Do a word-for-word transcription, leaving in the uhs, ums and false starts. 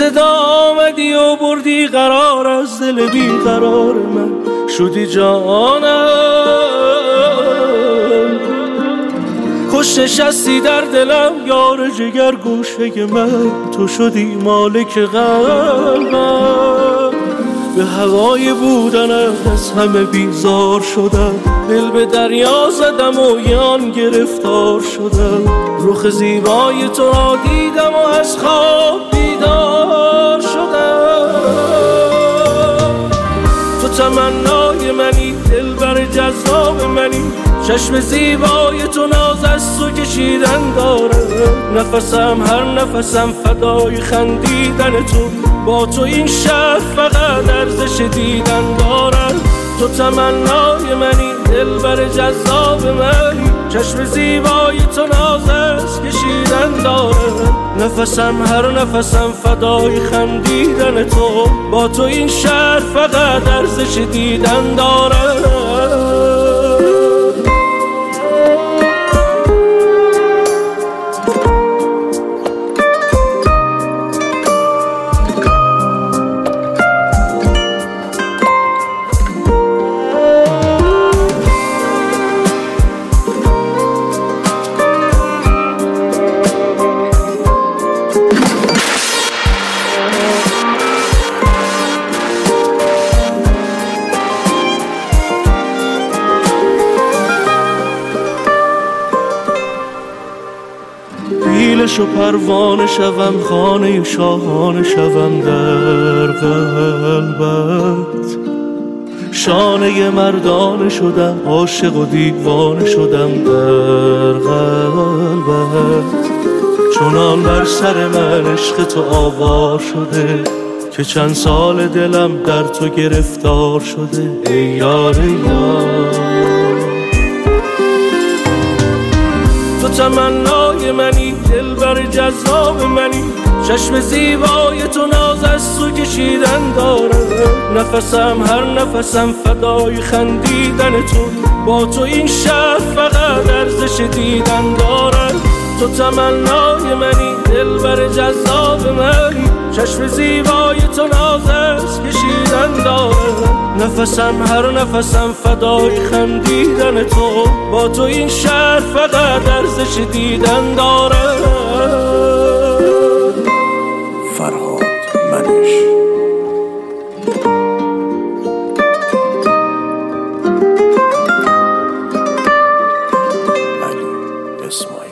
صدا آمدی و بردی قرار از دل بی قرار من، شدی جانم. خوش نشستی در دلم یار جگر گوشه من، تو شدی مالک قلبم. به هوای بودنم از همه بیزار شدم، دل به دریا زدم و یان گرفتار شدم. رخ زیبای تو را دیدم و از خواب بیدار شدم. تو تمنای منی، دلبر جذاب منی، چشم زیبای تو ناز از تو کشیدن دارم. نفسم هر نفسم فدای خندیدن تو، با تو این شهر فقط ارزش دیدن دارم. تو تمنای منی، دلبر جذاب منی، چشم زیبای تو ناز از کشیدن دارم. نفسم هر نفسم فدای خندیدن تو، با تو این شهر فقط ارزش دیدن دارم. پیلش و پروانه شوم، خانه شاهانه شوم در قلبت. شانه مردانه شدم، عاشق و دیوانه شدم در قلبت. چنان بر سر من عشق تو آوار شده که چند سال دلم در تو گرفتار شده. ای یار یار، تو تمنای منی، دلبر جذاب منی، چشم زیبای تو ناز از تو کشیدن دارم. نفسم هر نفسم فدای خندیدن تو، با تو این شهر فقط ارزش دیدن دارم. تو تمنای منی، دلبر جذاب منی، چشم زیبای تو ناز از کشیدن دارم. نفسم هر نفسم فدای خندیدن تو، با تو این شهر فقط ارزش دیدن دارم. فرهاد منش. علی اسماعیل.